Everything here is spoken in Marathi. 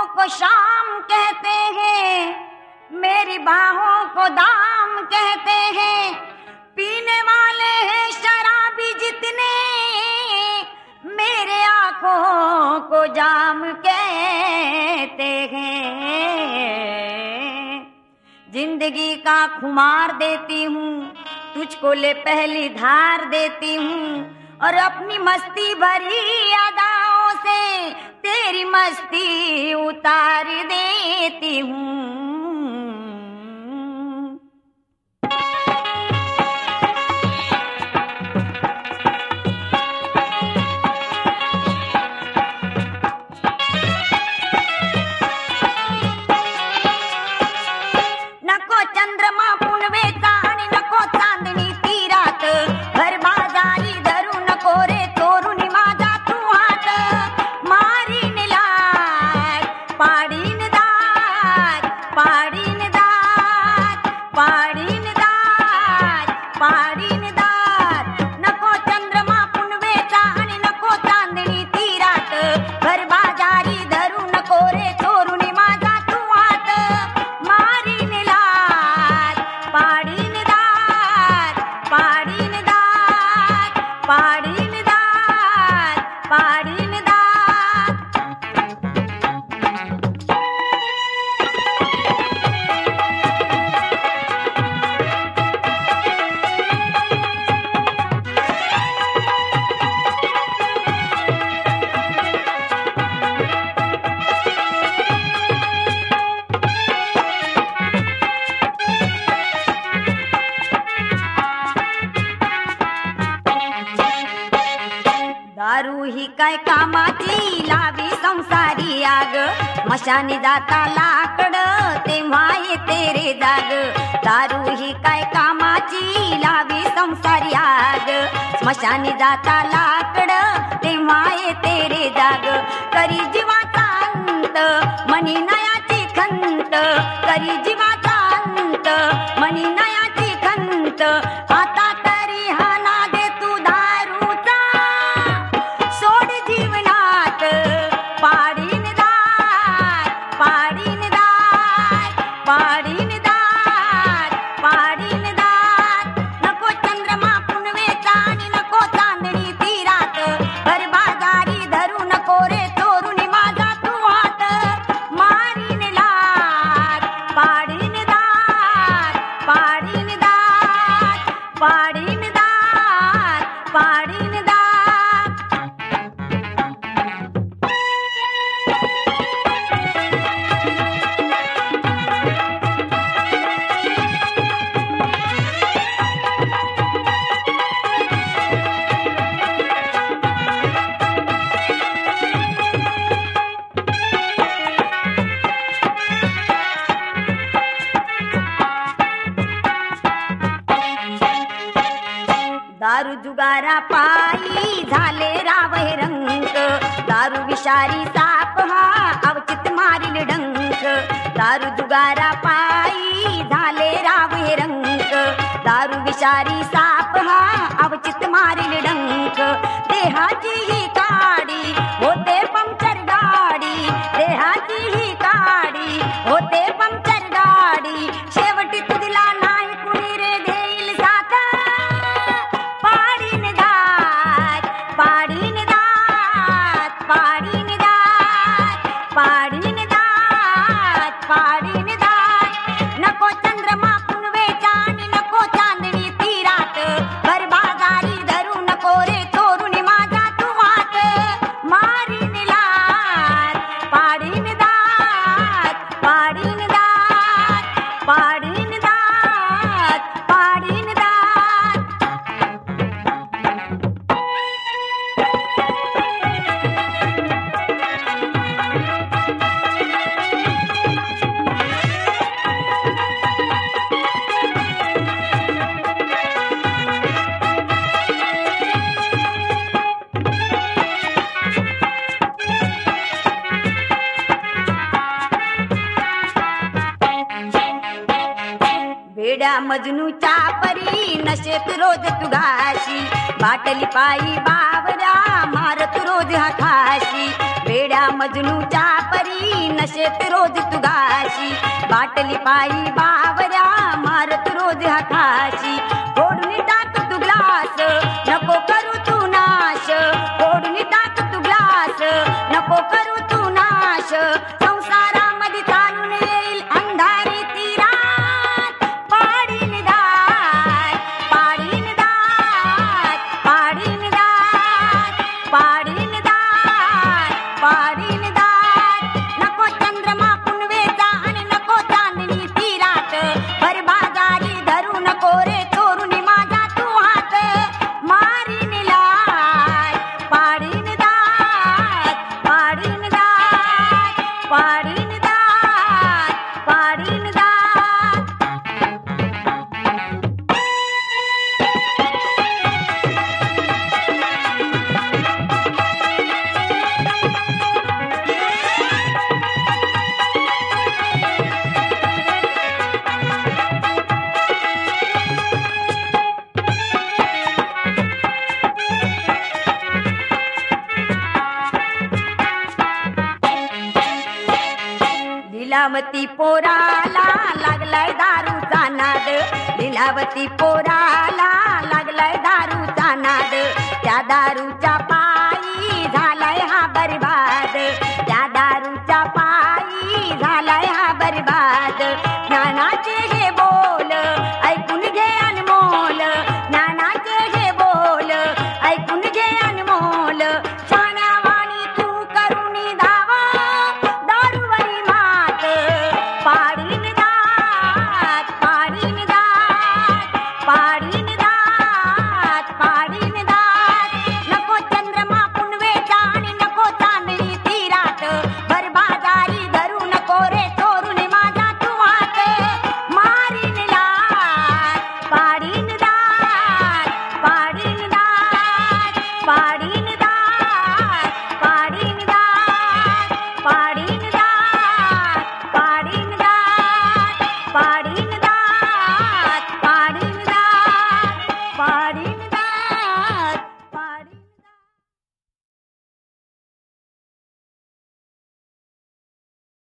को शाम कहते हैं, मेरी बाहों को दाम कहते हैं। पीने वाले हैं शराबी जितने, मेरे आंखों को जाम कहते हैं। जिंदगी का खुमार देती हूँ, तुझको ले पहली धार देती हूँ, और अपनी मस्ती भरी अदाओं से तेरी मस्ती उतार देती हूँ। नको चंद्रमा पुनवेचा आणि नको चांदणी ती रात, घर बाजारी धरू नको रे चोरून माझा तू हात। मारीन लाट पाडीन दात, पाडीन दात, पाडीन दात, पाडीन दात। नको चंद्रमा पुनवेचा आणि नको चांदणी ती रात, घर बाजारी धरू नको रे चोरून माझा तू हात। मारीन लाट पाडीन दात, पाडीन दात, पाडीन दात, पाडीन दात। दारू ही काय कामाची लावी संसारी आग, मशानी जाता लाकड तेव्हा येते रे जाग। दारू ही काय कामाची लावी संसारी आग, मशानी जाता लाकड तेव्हा येते रे जाग। करी जीवाचा अंत मनी नयाची खंत, करी जीवाचा अंत मनी नयाची खंत। आता तरी हा ना दे तू दारूचा, सोड जीवनात पाडीन दात, पाडीन दात, पाडीन दात, पाडीन दात। नको चंद्रमा पुनवेचा आणि नको चांदणी ती रात, घर बाजारी धरू नको रे चोरून माझा तू हात। मारीन लाट पाडीन दात, पाडीन दात, पाडीन दात, पाडीन दात। दारू जुगारा पायी झाले रावे रंग, दारू विषारी साप हा अवचित मारील डंक। दारू जुगारा पायी झाले रावे रंग, दारू विषारी साप हा अवचित मारील डंक। देहाची ही काडी होते पंक्चर गाडी, देहाची ही काडी होते पंक्चर गाडी। शेवटी तुझला नाही कुणी रे देईल साथ, पाडीन दात, पाडीन दात, पाडीन दात, पाडीन दात, पाडीन दात। नको चंद्रमा पुनवेचा आणि नको चांदणी ती रात, घर बाजारी धरू नको रे चोरून माझा तू हात। मारीन लाट पाडीन दात, पाडीन दात, पाडीन दात, पाडीन दात। वेड्या मजनूच्या परी नशेत रोज तू घाशी, बाटली पायी बावऱ्या मारत रोज हाताशी। वेड्या लैला मजनूच्या परी नशेत रोज तुगाशी बाटली पायी बावऱ्या मारत रोज हाताशी फोडून टाक तू ग्लास नको करू तू नाश फोडून टाक तू ग्लास नको करू तू नाश संसारामध्ये चालून येईल अंधारी ती रात पाडीन दात पाडीन दात पाडीन दात पाडीन दात पाडीन दात नको चंद्रमा पुनवेचा आणि नको चांदणी ती रात भर बाजारी धरू नको रे चोरून माझा तू हात मारीन लाट पाडीन दात पाडीन दात पाडीन दात पाडीन दात लीलावती पोराला लागलाय दारूचा नाद लीलावती पोराला लागलाय दारूचा नाद त्या दारूच्या